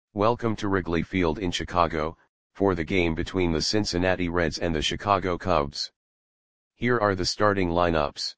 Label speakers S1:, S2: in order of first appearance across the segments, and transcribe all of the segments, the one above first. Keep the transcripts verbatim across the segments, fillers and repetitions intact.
S1: Welcome to Wrigley Field in Chicago, for the game between the Cincinnati Reds and the Chicago Cubs. Here are the starting lineups.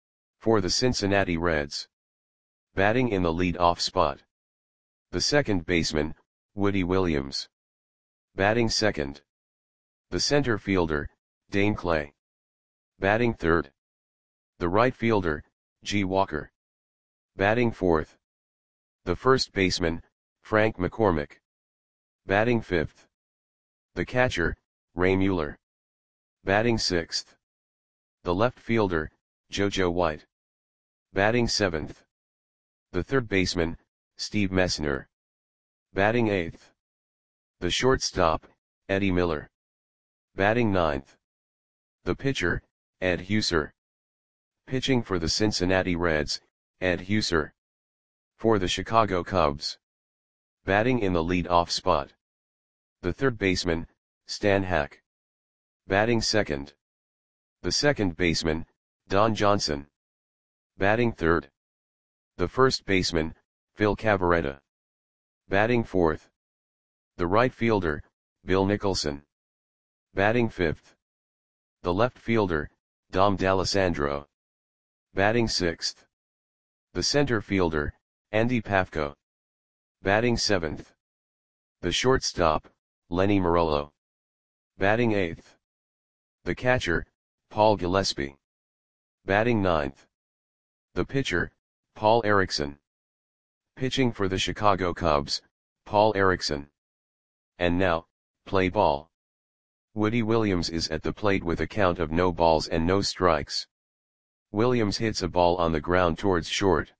S1: For the Cincinnati Reds. Batting in the lead-off spot. The second baseman, Woody Williams. Batting second. The center fielder, Dane Clay. Batting third. The right fielder, G. Walker. Batting fourth. The first baseman, Frank McCormick. Batting fifth. The catcher, Ray Mueller. Batting sixth. The left fielder, JoJo White. Batting seventh. The third baseman, Steve Messner. Batting eighth. The shortstop, Eddie Miller. Batting ninth. The pitcher, Ed Huser. Pitching for the Cincinnati Reds, Ed Huser. For the Chicago Cubs. Batting in the lead-off spot. The third baseman, Stan Hack. Batting second. The second baseman, Don Johnson. Batting third. The first baseman, Phil Cavarretta. Batting fourth. The right fielder, Bill Nicholson. Batting fifth. The left fielder, Dom D'Alessandro. Batting sixth. The center fielder, Andy Pafko. Batting seventh. The shortstop, Lenny Marolo. Batting eighth. The catcher, Paul Gillespie. Batting ninth. The pitcher, Paul Erickson. Pitching for the Chicago Cubs, Paul Erickson. And now, play ball. Woody Williams is at the plate with a count of no balls and no strikes. Williams hits a ball on the ground towards short.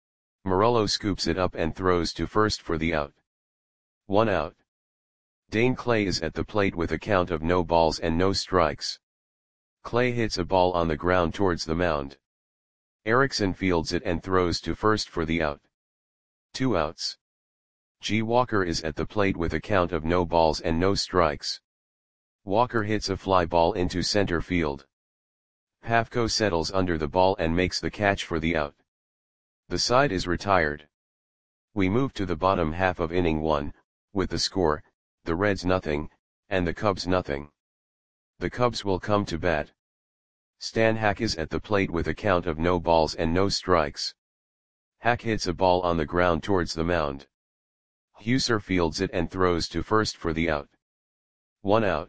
S1: Marolo scoops it up and throws to first for the out. One out. Dane Clay is at the plate with a count of no balls and no strikes. Clay hits a ball on the ground towards the mound. Erickson fields it and throws to first for the out. Two outs. G. Walker is at the plate with a count of no balls and no strikes. Walker hits a fly ball into center field. Pafko settles under the ball and makes the catch for the out. The side is retired. We move to the bottom half of inning one, with the score, the Reds nothing, and the Cubs nothing. The Cubs will come to bat. Stan Hack is at the plate with a count of no balls and no strikes. Hack hits a ball on the ground towards the mound. Huser fields it and throws to first for the out. One out.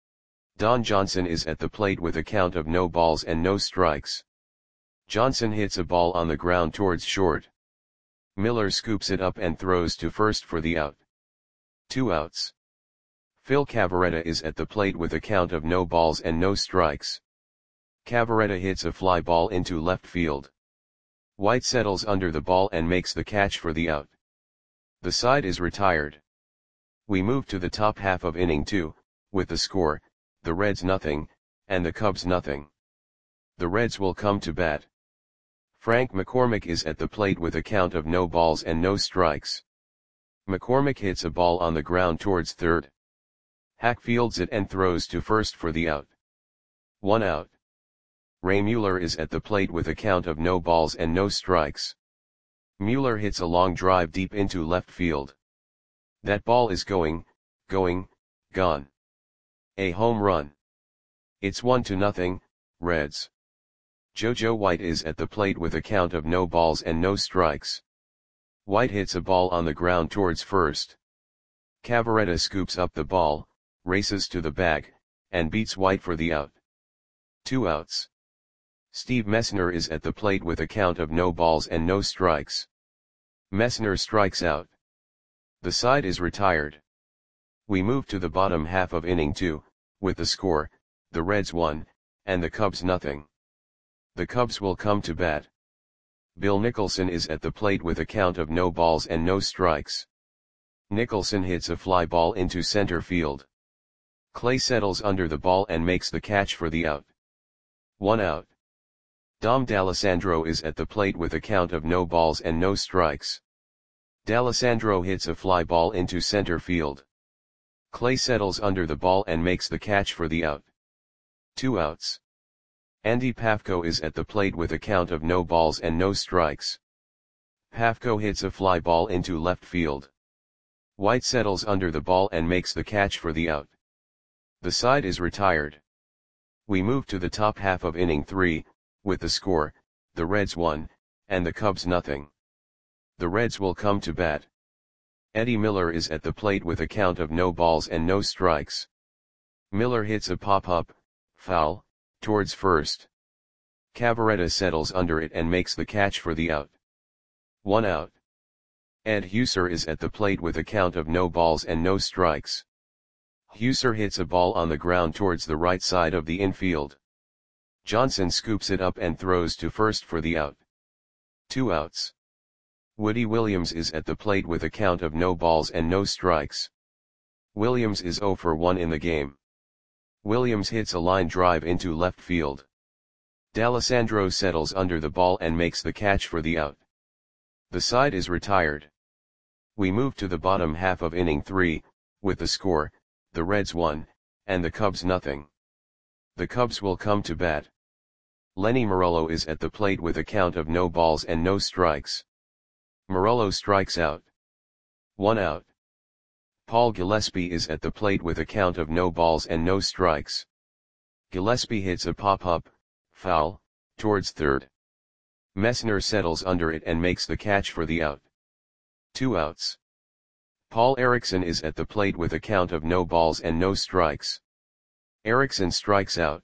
S1: Don Johnson is at the plate with a count of no balls and no strikes. Johnson hits a ball on the ground towards short. Miller scoops it up and throws to first for the out. Two outs. Phil Cavarretta is at the plate with a count of no balls and no strikes. Cavarretta hits a fly ball into left field. White settles under the ball and makes the catch for the out. The side is retired. We move to the top half of inning two, with the score, the Reds nothing, and the Cubs nothing. The Reds will come to bat. Frank McCormick is at the plate with a count of no balls and no strikes. McCormick hits a ball on the ground towards third. Hack fields it and throws to first for the out. One out. Ray Mueller is at the plate with a count of no balls and no strikes. Mueller hits a long drive deep into left field. That ball is going, going, gone. A home run. It's one to nothing, Reds. JoJo White is at the plate with a count of no balls and no strikes. White hits a ball on the ground towards first. Cavarretta scoops up the ball, races to the bag, and beats White for the out. Two outs. Steve Messner is at the plate with a count of no balls and no strikes. Messner strikes out. The side is retired. We move to the bottom half of inning two, with the score, the Reds one, and the Cubs nothing. The Cubs will come to bat. Bill Nicholson is at the plate with a count of no balls and no strikes. Nicholson hits a fly ball into center field. Clay settles under the ball and makes the catch for the out. One out. Dom D'Alessandro is at the plate with a count of no balls and no strikes. D'Alessandro hits a fly ball into center field. Clay settles under the ball and makes the catch for the out. Two outs. Andy Pafko is at the plate with a count of no balls and no strikes. Pafko hits a fly ball into left field. White settles under the ball and makes the catch for the out. The side is retired. We move to the top half of inning three, with the score, the Reds one, and the Cubs nothing. The Reds will come to bat. Eddie Miller is at the plate with a count of no balls and no strikes. Miller hits a pop-up, foul, towards first. Cavarretta settles under it and makes the catch for the out. One out. Ed Huser is at the plate with a count of no balls and no strikes. Huser hits a ball on the ground towards the right side of the infield. Johnson scoops it up and throws to first for the out. Two outs. Woody Williams is at the plate with a count of no balls and no strikes. Williams is oh for one in the game. Williams hits a line drive into left field. D'Alessandro settles under the ball and makes the catch for the out. The side is retired. We move to the bottom half of inning three, with the score, the Reds one, and the Cubs nothing. The Cubs will come to bat. Lenny Morello is at the plate with a count of no balls and no strikes. Morello strikes out. One out. Paul Gillespie is at the plate with a count of no balls and no strikes. Gillespie hits a pop-up, foul, towards third. Messner settles under it and makes the catch for the out. Two outs. Paul Erickson is at the plate with a count of no balls and no strikes. Erickson strikes out.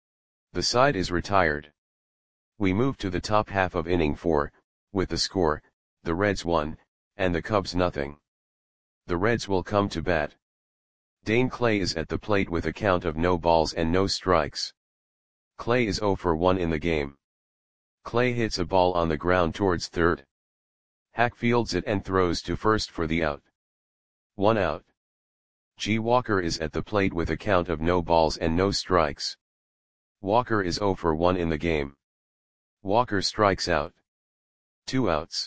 S1: The side is retired. We move to the top half of inning four, with the score, the Reds one, and the Cubs nothing. The Reds will come to bat. Dane Clay is at the plate with a count of no balls and no strikes. Clay is oh for one in the game. Clay hits a ball on the ground towards third. Hack fields it and throws to first for the out. One out. G. Walker is at the plate with a count of no balls and no strikes. Walker is oh for one in the game. Walker strikes out. Two outs.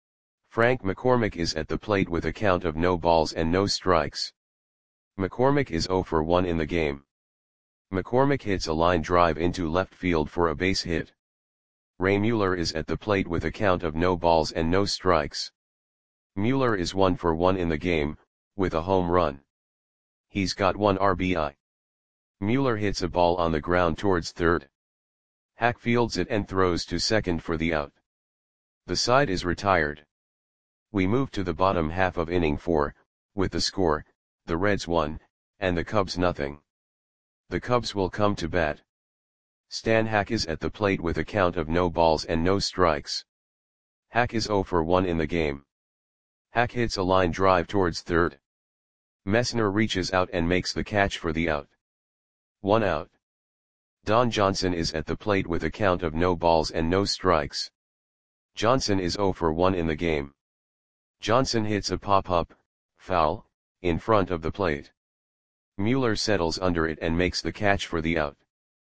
S1: Frank McCormick is at the plate with a count of no balls and no strikes. McCormick is oh for one in the game. McCormick hits a line drive into left field for a base hit. Ray Mueller is at the plate with a count of no balls and no strikes. Mueller is one for one in the game, with a home run. He's got one R B I. Mueller hits a ball on the ground towards third. Hack fields it and throws to second for the out. The side is retired. We move to the bottom half of inning four, with the score, the Reds one, and the Cubs nothing. The Cubs will come to bat. Stan Hack is at the plate with a count of no balls and no strikes. Hack is oh for one in the game. Hack hits a line drive towards third. Messner reaches out and makes the catch for the out. One out. Don Johnson is at the plate with a count of no balls and no strikes. Johnson is oh for one in the game. Johnson hits a pop-up, foul, in front of the plate. Mueller settles under it and makes the catch for the out.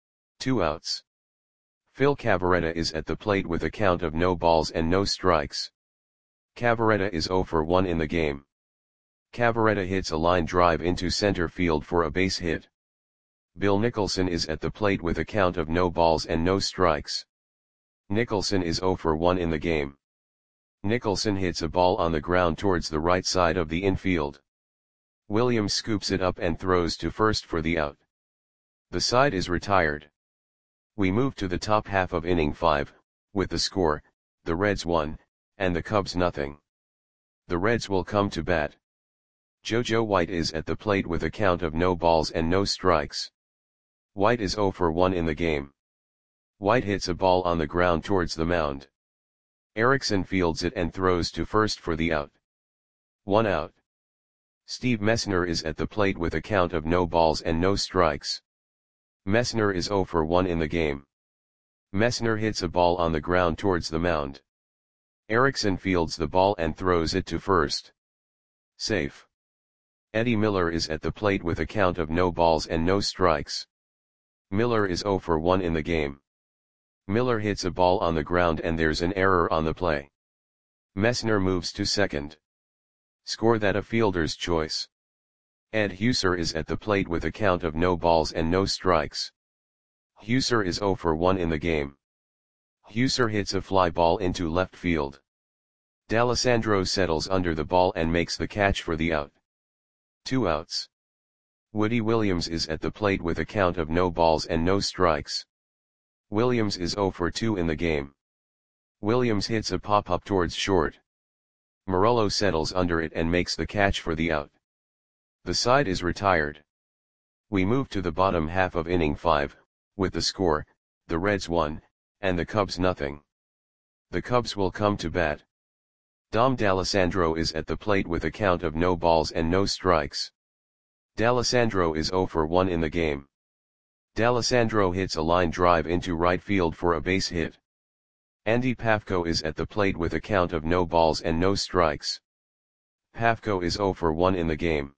S1: Two outs. Phil Cavarretta is at the plate with a count of no balls and no strikes. Cavarretta is oh for one in the game. Cavarretta hits a line drive into center field for a base hit. Bill Nicholson is at the plate with a count of no balls and no strikes. Nicholson is oh for one in the game. Nicholson hits a ball on the ground towards the right side of the infield. Williams scoops it up and throws to first for the out. The side is retired. We move to the top half of inning five, with the score, the Reds one, and the Cubs nothing. The Reds will come to bat. JoJo White is at the plate with a count of no balls and no strikes. White is oh for one in the game. White hits a ball on the ground towards the mound. Erickson fields it and throws to first for the out. One out. Steve Messner is at the plate with a count of no balls and no strikes. Messner is oh for one in the game. Messner hits a ball on the ground towards the mound. Erickson fields the ball and throws it to first. Safe. Eddie Miller is at the plate with a count of no balls and no strikes. Miller is oh for one in the game. Miller hits a ball on the ground and there's an error on the play. Messner moves to second. Score that a fielder's choice. Ed Huser is at the plate with a count of no balls and no strikes. Huser is oh for one in the game. Huser hits a fly ball into left field. D'Alessandro settles under the ball and makes the catch for the out. Two outs. Woody Williams is at the plate with a count of no balls and no strikes. Williams is oh for two in the game. Williams hits a pop-up towards short. Morello settles under it and makes the catch for the out. The side is retired. We move to the bottom half of inning five, with the score, the Reds one, and the Cubs nothing. The Cubs will come to bat. Dom D'Alessandro is at the plate with a count of no balls and no strikes. D'Alessandro is oh for one in the game. D'Alessandro hits a line drive into right field for a base hit. Andy Pafko is at the plate with a count of no balls and no strikes. Pafko is oh for one in the game.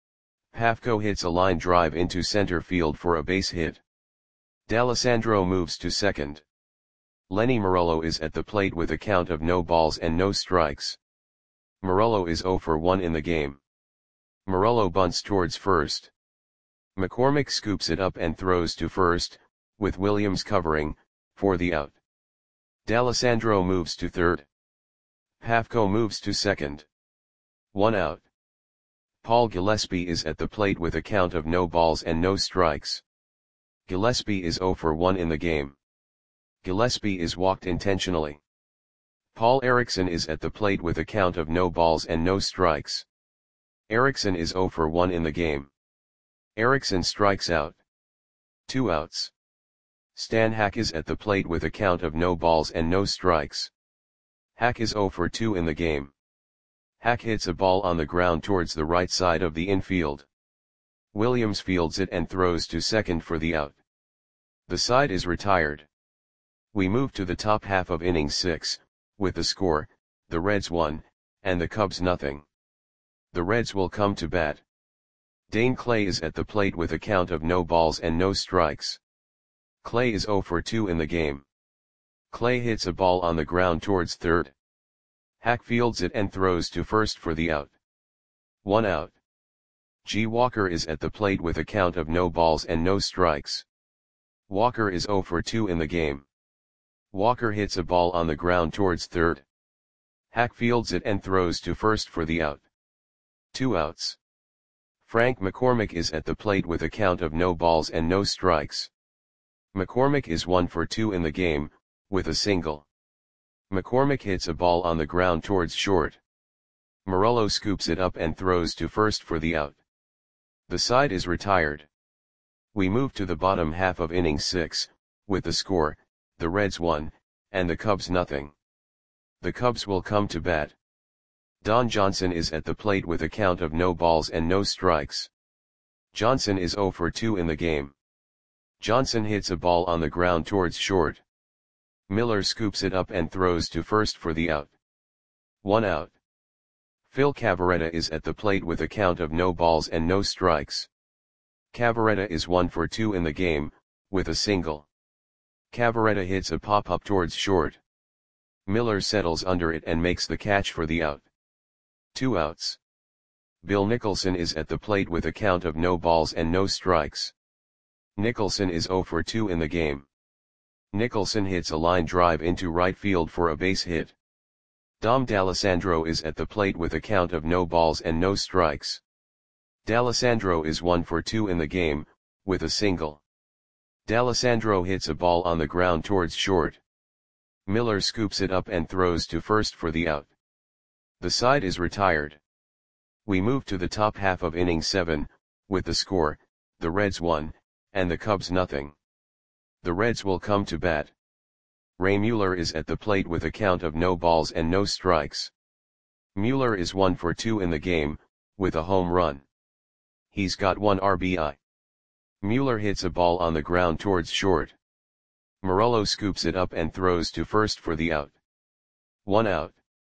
S1: Pafko hits a line drive into center field for a base hit. D'Alessandro moves to second. Lenny Morello is at the plate with a count of no balls and no strikes. Morello is oh for one in the game. Morello bunts towards first. McCormick scoops it up and throws to first, with Williams covering, for the out. D'Alessandro moves to third. Pafko moves to second. One out. Paul Gillespie is at the plate with a count of no balls and no strikes. Gillespie is oh for one in the game. Gillespie is walked intentionally. Paul Erickson is at the plate with a count of no balls and no strikes. Erickson is oh for one in the game. Erickson strikes out. Two outs. Stan Hack is at the plate with a count of no balls and no strikes. Hack is oh for two in the game. Hack hits a ball on the ground towards the right side of the infield. Williams fields it and throws to second for the out. The side is retired. We move to the top half of inning six, with the score, the Reds one, and the Cubs nothing. The Reds will come to bat. Dane Clay is at the plate with a count of no balls and no strikes. Clay is oh for two in the game. Clay hits a ball on the ground towards third. Hack fields it and throws to first for the out. One out. G. Walker is at the plate with a count of no balls and no strikes. Walker is oh for two in the game. Walker hits a ball on the ground towards third. Hack fields it and throws to first for the out. Two outs. Frank McCormick is at the plate with a count of no balls and no strikes. McCormick is one for two in the game, with a single. McCormick hits a ball on the ground towards short. Morello scoops it up and throws to first for the out. The side is retired. We move to the bottom half of inning six, with the score, the Reds one, and the Cubs nothing. The Cubs will come to bat. Don Johnson is at the plate with a count of no balls and no strikes. Johnson is oh for two in the game. Johnson hits a ball on the ground towards short. Miller scoops it up and throws to first for the out. One out. Phil Cavarretta is at the plate with a count of no balls and no strikes. Cavarretta is one for two in the game, with a single. Cavarretta hits a pop-up towards short. Miller settles under it and makes the catch for the out. Two outs. Bill Nicholson is at the plate with a count of no balls and no strikes. Nicholson is oh for two in the game. Nicholson hits a line drive into right field for a base hit. Dom D'Alessandro is at the plate with a count of no balls and no strikes. D'Alessandro is one for two in the game, with a single. D'Alessandro hits a ball on the ground towards short. Miller scoops it up and throws to first for the out. The side is retired. We move to the top half of inning seven, with the score, the Reds one, and the Cubs nothing. The Reds will come to bat. Ray Mueller is at the plate with a count of no balls and no strikes. Mueller is one for two in the game, with a home run. He's got one R B I. Mueller hits a ball on the ground towards short. Morello scoops it up and throws to first for the out. One out.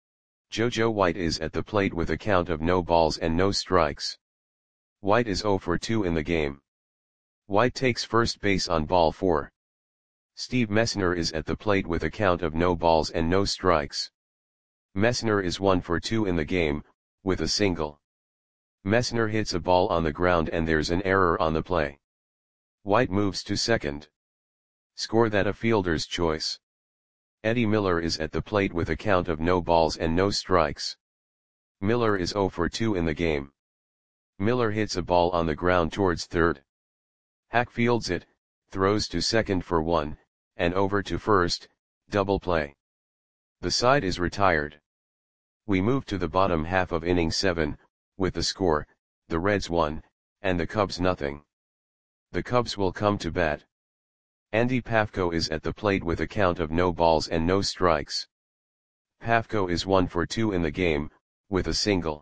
S1: JoJo White is at the plate with a count of no balls and no strikes. White is oh for two in the game. White takes first base on ball four. Steve Messner is at the plate with a count of no balls and no strikes. Messner is one for two in the game, with a single. Messner hits a ball on the ground and there's an error on the play. White moves to second. Score that a fielder's choice. Eddie Miller is at the plate with a count of no balls and no strikes. Miller is zero for two in the game. Miller hits a ball on the ground towards third. Hack fields it, throws to second for one, and over to first, double play. The side is retired. We move to the bottom half of inning seven, with the score, the Reds one, and the Cubs nothing. The Cubs will come to bat. Andy Pafko is at the plate with a count of no balls and no strikes. Pafko is one for two in the game, with a single.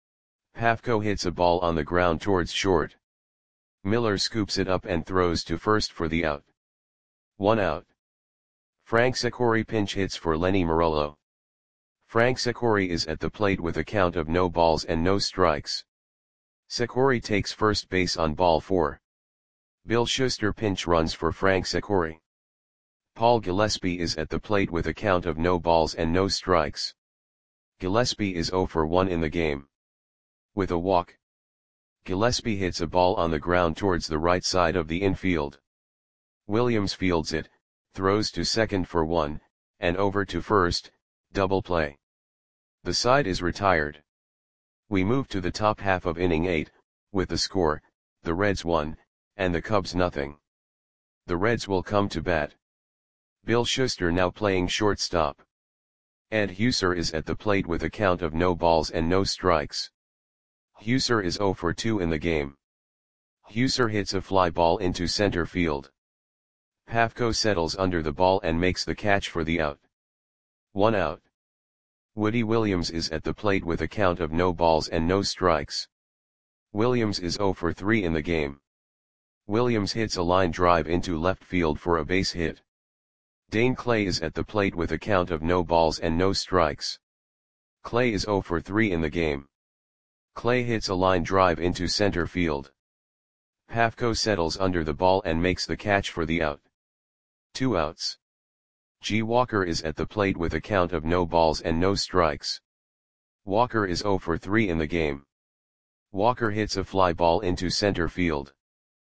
S1: Pafko hits a ball on the ground towards short. Miller scoops it up and throws to first for the out. One out. Frank Secori pinch hits for Lenny Marolo. Frank Secori is at the plate with a count of no balls and no strikes. Secori takes first base on ball four. Bill Schuster pinch runs for Frank Secori. Paul Gillespie is at the plate with a count of no balls and no strikes. Gillespie is zero for one in the game. With a walk, Gillespie hits a ball on the ground towards the right side of the infield. Williams fields it, throws to second for one, and over to first, double play. The side is retired. We move to the top half of inning eight, with the score, the Reds one, and the Cubs nothing. The Reds will come to bat. Bill Schuster now playing shortstop. Ed Huser is at the plate with a count of no balls and no strikes. Huser is zero for two in the game. Huser hits a fly ball into center field. Pafko settles under the ball and makes the catch for the out. One out. Woody Williams is at the plate with a count of no balls and no strikes. Williams is zero for three in the game. Williams hits a line drive into left field for a base hit. Dane Clay is at the plate with a count of no balls and no strikes. Clay is zero for three in the game. Clay hits a line drive into center field. Pafko settles under the ball and makes the catch for the out. Two outs. G. Walker is at the plate with a count of no balls and no strikes. Walker is zero for three in the game. Walker hits a fly ball into center field.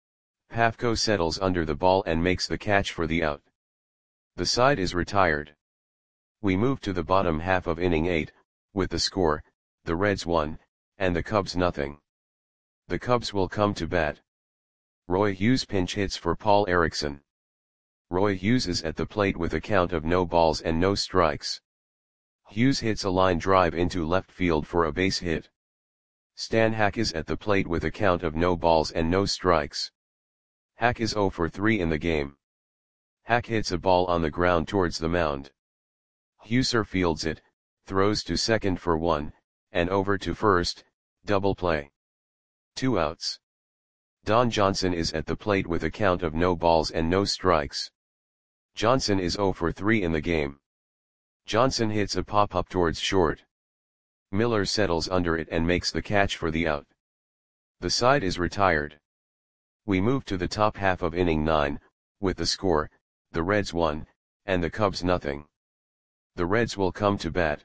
S1: Pafko settles under the ball and makes the catch for the out. The side is retired. We move to the bottom half of inning eight, with the score, the Reds one, and the Cubs nothing. The Cubs will come to bat. Roy Hughes pinch hits for Paul Erickson. Roy Hughes is at the plate with a count of no balls and no strikes. Hughes hits a line drive into left field for a base hit. Stan Hack is at the plate with a count of no balls and no strikes. Hack is zero for three in the game. Hack hits a ball on the ground towards the mound. Huser fields it, throws to second for one, and over to first, double play. Two outs. Don Johnson is at the plate with a count of no balls and no strikes. Johnson is zero for three in the game. Johnson hits a pop-up towards short. Miller settles under it and makes the catch for the out. The side is retired. We move to the top half of inning nine, with the score, the Reds one, and the Cubs nothing. The Reds will come to bat.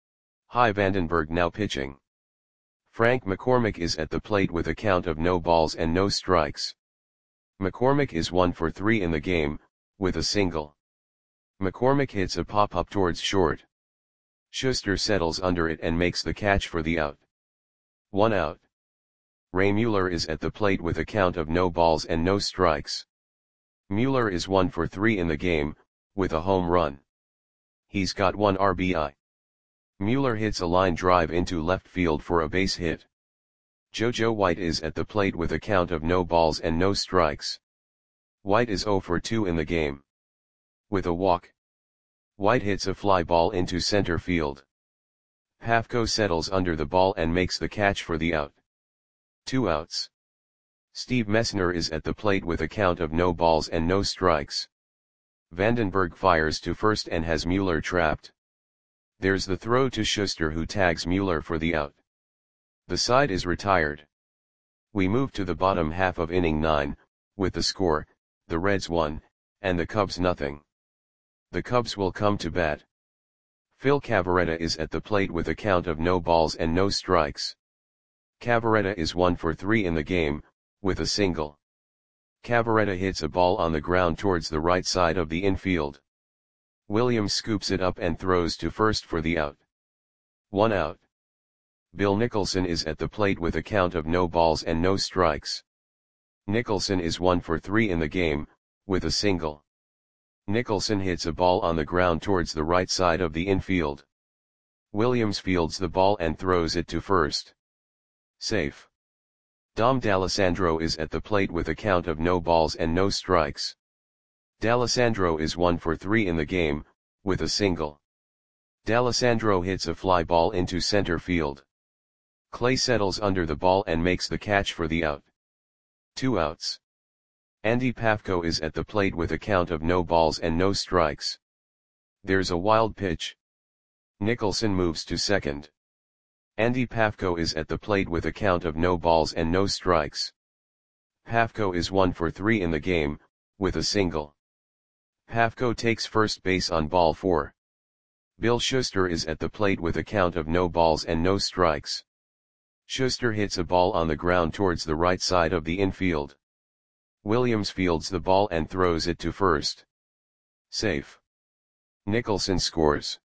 S1: Hy Vandenberg now pitching. Frank McCormick is at the plate with a count of no balls and no strikes. McCormick is one for three in the game, with a single. McCormick hits a pop-up towards short. Schuster settles under it and makes the catch for the out. One out. Ray Mueller is at the plate with a count of no balls and no strikes. Mueller is one for three in the game, with a home run. He's got one R B I. Mueller hits a line drive into left field for a base hit. JoJo White is at the plate with a count of no balls and no strikes. White is zero for two in the game. With a walk, White hits a fly ball into center field. Pafko settles under the ball and makes the catch for the out. Two outs. Steve Messner is at the plate with a count of no balls and no strikes. Vandenberg fires to first and has Mueller trapped. There's the throw to Schuster, who tags Mueller for the out. The side is retired. We move to the bottom half of inning nine, with the score, the Reds one, and the Cubs nothing. The Cubs will come to bat. Phil Cavarretta is at the plate with a count of no balls and no strikes. Cavarretta is one for three in the game, with a single. Cavarretta hits a ball on the ground towards the right side of the infield. Williams scoops it up and throws to first for the out. One out. Bill Nicholson is at the plate with a count of no balls and no strikes. Nicholson is one for three in the game, with a single. Nicholson hits a ball on the ground towards the right side of the infield. Williams fields the ball and throws it to first. Safe. Dom D'Alessandro is at the plate with a count of no balls and no strikes. D'Alessandro is one for three in the game, with a single. D'Alessandro hits a fly ball into center field. Clay settles under the ball and makes the catch for the out. Two outs. Andy Pafko is at the plate with a count of no balls and no strikes. There's a wild pitch. Nicholson moves to second. Andy Pafko is at the plate with a count of no balls and no strikes. Pafko is one for three in the game, with a single. Pafko takes first base on ball four. Bill Schuster is at the plate with a count of no balls and no strikes. Schuster hits a ball on the ground towards the right side of the infield. Williams fields the ball and throws it to first. Safe. Nicholson scores.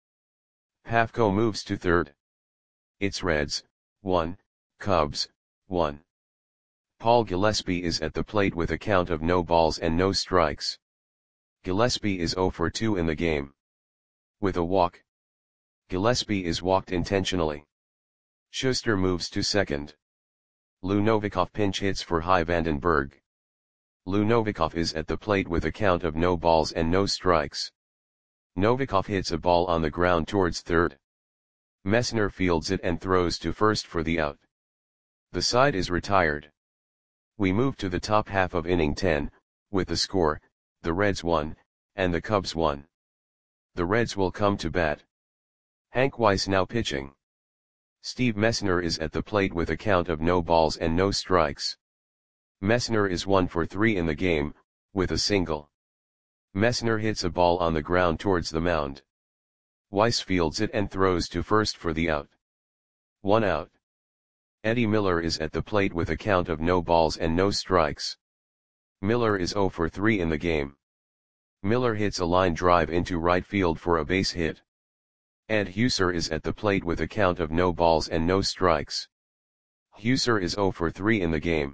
S1: Pafko moves to third. It's Reds, one, Cubs, one. Paul Gillespie is at the plate with a count of no balls and no strikes. Gillespie is zero for two in the game. With a walk. Gillespie is walked intentionally. Schuster moves to second. Lou Novikov pinch hits for Hy Vandenberg. Lou Novikov is at the plate with a count of no balls and no strikes. Novikov hits a ball on the ground towards third. Messner fields it and throws to first for the out. The side is retired. We move to the top half of inning ten, with the score, the Reds won, and the Cubs won. The Reds will come to bat. Hank Weiss now pitching. Steve Messner is at the plate with a count of no balls and no strikes. Messner is one for three in the game, with a single. Messner hits a ball on the ground towards the mound. Weiss fields it and throws to first for the out. One out. Eddie Miller is at the plate with a count of no balls and no strikes. Miller is zero for three in the game. Miller hits a line drive into right field for a base hit. Ed Huser is at the plate with a count of no balls and no strikes. Huser is zero for three in the game.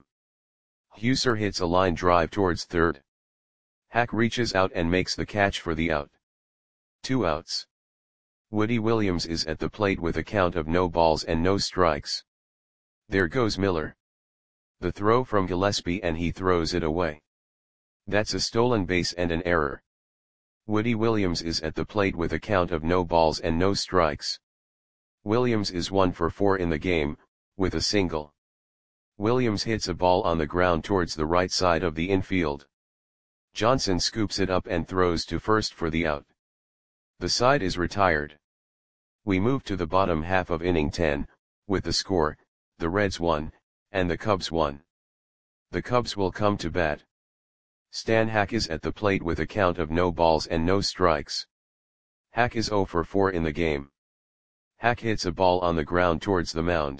S1: Huser hits a line drive towards third. Hack reaches out and makes the catch for the out. Two outs. Woody Williams is at the plate with a count of no balls and no strikes. There goes Miller. The throw from Gillespie and he throws it away. That's a stolen base and an error. Woody Williams is at the plate with a count of no balls and no strikes. Williams is one for four in the game, with a single. Williams hits a ball on the ground towards the right side of the infield. Johnson scoops it up and throws to first for the out. The side is retired. We move to the bottom half of inning ten, with the score, the Reds won, and the Cubs won. The Cubs will come to bat. Stan Hack is at the plate with a count of no balls and no strikes. Hack is zero for four in the game. Hack hits a ball on the ground towards the mound.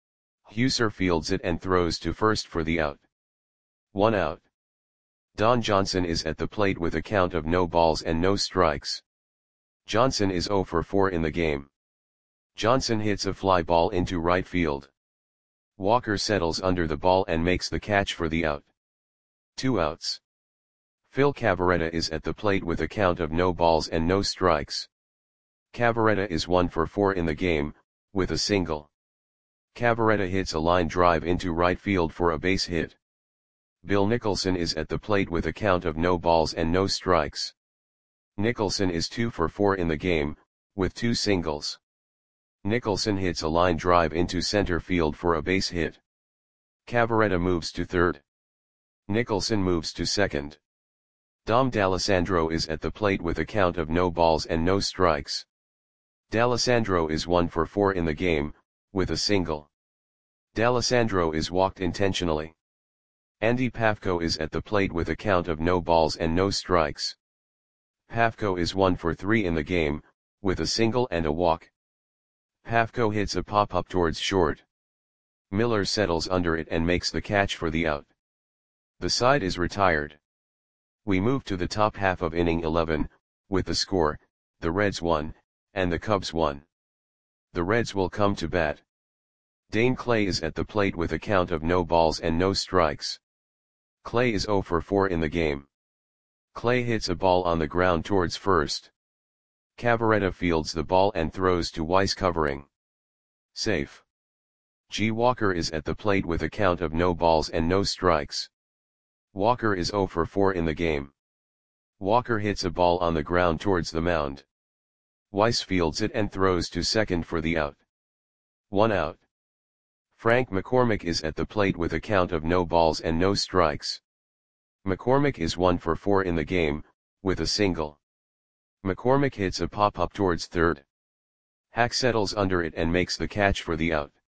S1: Huser fields it and throws to first for the out. One out. Don Johnson is at the plate with a count of no balls and no strikes. Johnson is zero for four in the game. Johnson hits a fly ball into right field. Walker settles under the ball and makes the catch for the out. Two outs. Phil Cavarretta is at the plate with a count of no balls and no strikes. Cavarretta is one for four in the game, with a single. Cavarretta hits a line drive into right field for a base hit. Bill Nicholson is at the plate with a count of no balls and no strikes. Nicholson is two for four in the game, with two singles. Nicholson hits a line drive into center field for a base hit. Cavarretta moves to third. Nicholson moves to second. Dom D'Alessandro is at the plate with a count of no balls and no strikes. D'Alessandro is one for four in the game, with a single. D'Alessandro is walked intentionally. Andy Pafko is at the plate with a count of no balls and no strikes. Pafko is one for three in the game, with a single and a walk. Pafko hits a pop-up towards short. Miller settles under it and makes the catch for the out. The side is retired. We move to the top half of inning eleven, with the score, the Reds one, and the Cubs one. The Reds will come to bat. Dane Clay is at the plate with a count of no balls and no strikes. Clay is zero for four in the game. Clay hits a ball on the ground towards first. Cavarretta fields the ball and throws to Weiss covering. Safe. G. Walker is at the plate with a count of no balls and no strikes. Walker is zero for four in the game. Walker hits a ball on the ground towards the mound. Weiss fields it and throws to second for the out. One out. Frank McCormick is at the plate with a count of no balls and no strikes. McCormick is one for four in the game, with a single. McCormick hits a pop-up towards third. Hack settles under it and makes the catch for the out.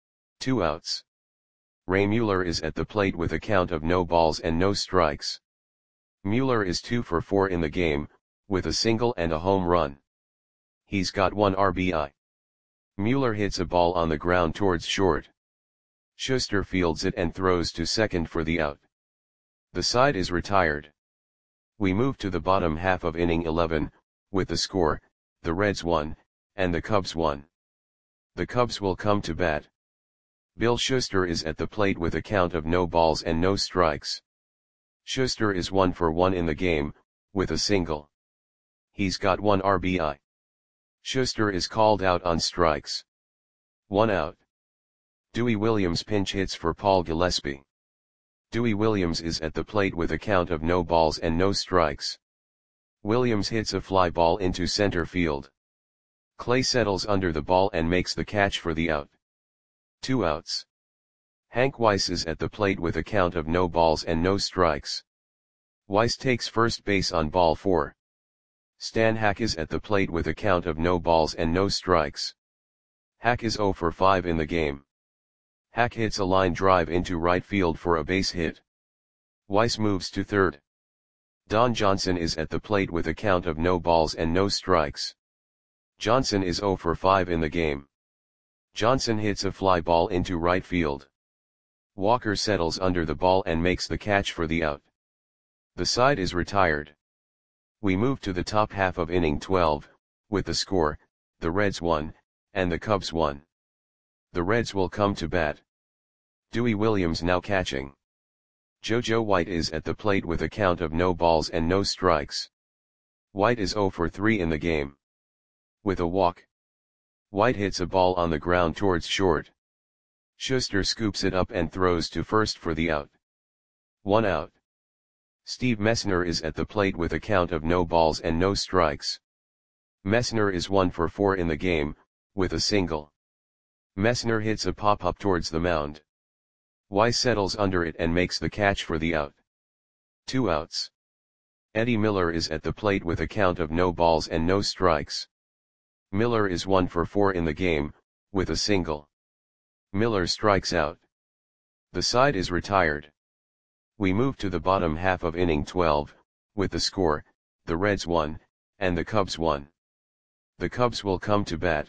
S1: Two outs. Ray Mueller is at the plate with a count of no balls and no strikes. Mueller is two for four in the game, with a single and a home run. He's got one R B I. Mueller hits a ball on the ground towards short. Schuster fields it and throws to second for the out. The side is retired. We move to the bottom half of inning eleven, with the score, the Reds one, and the Cubs one. The Cubs will come to bat. Bill Schuster is at the plate with a count of no balls and no strikes. Schuster is one for one in the game, with a single. He's got one R B I. Schuster is called out on strikes. One out. Dewey Williams pinch hits for Paul Gillespie. Dewey Williams is at the plate with a count of no balls and no strikes. Williams hits a fly ball into center field. Clay settles under the ball and makes the catch for the out. Two outs. Hank Weiss is at the plate with a count of no balls and no strikes. Weiss takes first base on ball four. Stan Hack is at the plate with a count of no balls and no strikes. Hack is zero for five in the game. Hack hits a line drive into right field for a base hit. Weiss moves to third. Don Johnson is at the plate with a count of no balls and no strikes. Johnson is zero for five in the game. Johnson hits a fly ball into right field. Walker settles under the ball and makes the catch for the out. The side is retired. We move to the top half of inning twelve, with the score, the Reds one, and the Cubs one. The Reds will come to bat. Dewey Williams now catching. JoJo White is at the plate with a count of no balls and no strikes. White is zero for three in the game. With a walk. White hits a ball on the ground towards short. Schuster scoops it up and throws to first for the out. One out. Steve Messner is at the plate with a count of no balls and no strikes. Messner is one for four in the game, with a single. Messner hits a pop-up towards the mound. Weiss settles under it and makes the catch for the out. Two outs. Eddie Miller is at the plate with a count of no balls and no strikes. Miller is one for four in the game, with a single. Miller strikes out. The side is retired. We move to the bottom half of inning twelve, with the score, the Reds one, and the Cubs one. The Cubs will come to bat.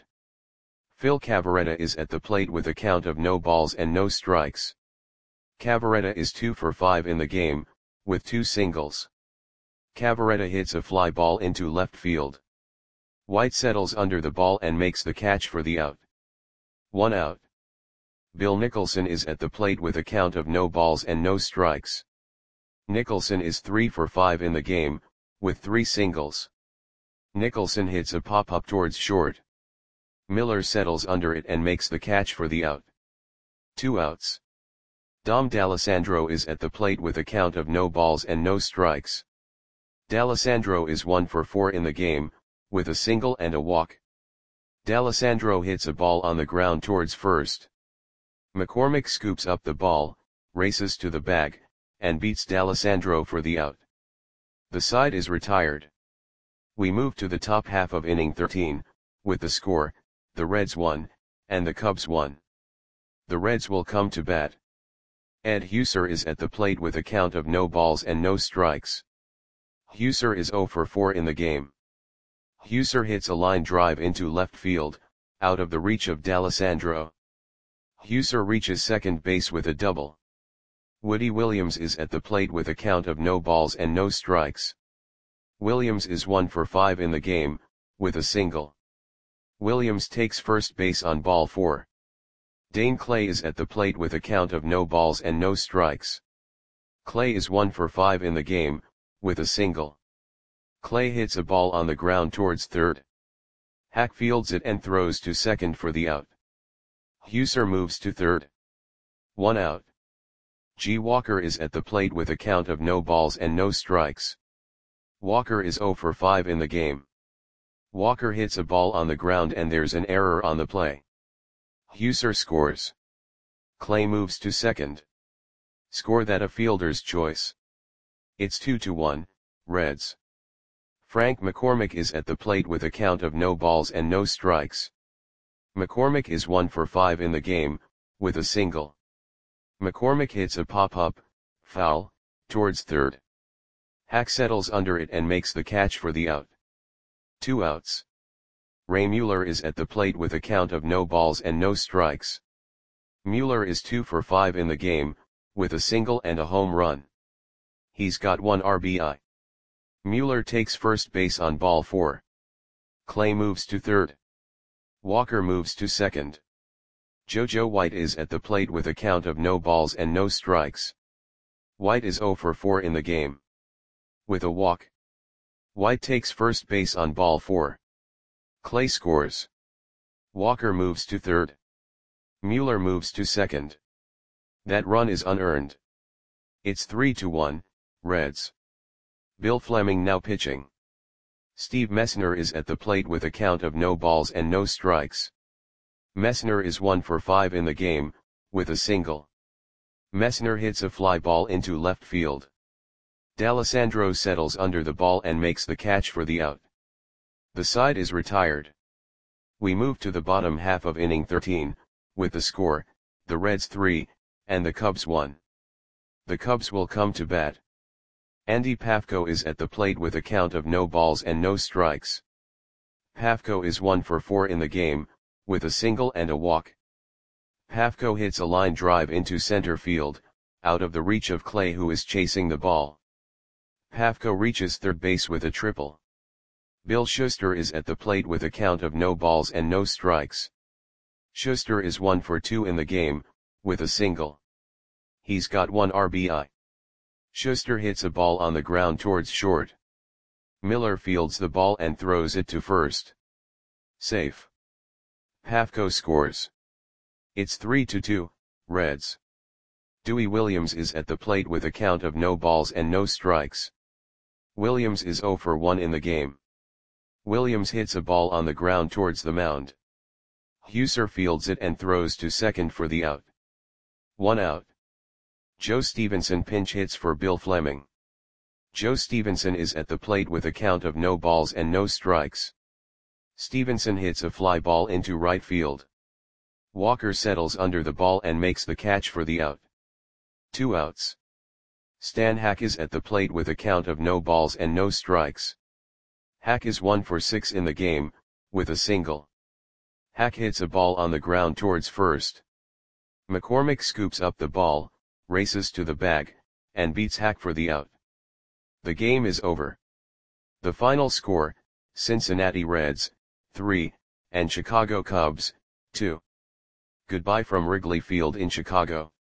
S1: Phil Cavarretta is at the plate with a count of no balls and no strikes. Cavarretta is two for five in the game, with two singles. Cavarretta hits a fly ball into left field. White settles under the ball and makes the catch for the out. One out. Bill Nicholson is at the plate with a count of no balls and no strikes. Nicholson is three for five in the game, with three singles. Nicholson hits a pop-up towards short. Miller settles under it and makes the catch for the out. Two outs. Dom D'Alessandro is at the plate with a count of no balls and no strikes. D'Alessandro is one for four in the game, with a single and a walk. D'Alessandro hits a ball on the ground towards first. McCormick scoops up the ball, races to the bag, and beats D'Alessandro for the out. The side is retired. We move to the top half of inning thirteen, with the score, the Reds one, and the Cubs one. The Reds will come to bat. Ed Huser is at the plate with a count of no balls and no strikes. Huser is zero for four in the game. Huser hits a line drive into left field, out of the reach of D'Alessandro. Huser reaches second base with a double. Woody Williams is at the plate with a count of no balls and no strikes. Williams is one for five in the game, with a single. Williams takes first base on ball four. Dane Clay is at the plate with a count of no balls and no strikes. Clay is one for five in the game, with a single. Clay hits a ball on the ground towards third. Hack fields it and throws to second for the out. Husser moves to third. One out. G. Walker is at the plate with a count of no balls and no strikes. Walker is zero for five in the game. Walker hits a ball on the ground and there's an error on the play. Husser scores. Clay moves to second. Score that a fielder's choice. It's two to one, Reds. Frank McCormick is at the plate with a count of no balls and no strikes. McCormick is one for five in the game, with a single. McCormick hits a pop-up, foul, towards third. Hack settles under it and makes the catch for the out. Two outs. Ray Mueller is at the plate with a count of no balls and no strikes. Mueller is two for five in the game, with a single and a home run. He's got one R B I. Mueller takes first base on ball four. Clay moves to third. Walker moves to second. JoJo White is at the plate with a count of no balls and no strikes. White is zero for four in the game. With a walk. White takes first base on ball four. Clay scores. Walker moves to third. Mueller moves to second. That run is unearned. It's three to one, Reds. Bill Fleming now pitching. Steve Messner is at the plate with a count of no balls and no strikes. Messner is one for five in the game, with a single. Messner hits a fly ball into left field. D'Alessandro settles under the ball and makes the catch for the out. The side is retired. We move to the bottom half of inning thirteen, with the score, the Reds three, and the Cubs one. The Cubs will come to bat. Andy Pafko is at the plate with a count of no balls and no strikes. Pafko is one for four in the game, with a single and a walk. Pafko hits a line drive into center field, out of the reach of Clay who is chasing the ball. Pafko reaches third base with a triple. Bill Schuster is at the plate with a count of no balls and no strikes. Schuster is one for two in the game, with a single. He's got one R B I. Schuster hits a ball on the ground towards short. Miller fields the ball and throws it to first. Safe. Pafko scores. It's three to two, Reds. Dewey Williams is at the plate with a count of no balls and no strikes. Williams is zero for one in the game. Williams hits a ball on the ground towards the mound. Husser fields it and throws to second for the out. One out. Joe Stevenson pinch hits for Bill Fleming. Joe Stevenson is at the plate with a count of no balls and no strikes. Stevenson hits a fly ball into right field. Walker settles under the ball and makes the catch for the out. Two outs. Stan Hack is at the plate with a count of no balls and no strikes. Hack is one for six in the game, with a single. Hack hits a ball on the ground towards first. McCormick scoops up the ball, races to the bag, and beats Hack for the out. The game is over. The final score, Cincinnati Reds, three, and Chicago Cubs, two. Goodbye from Wrigley Field in Chicago.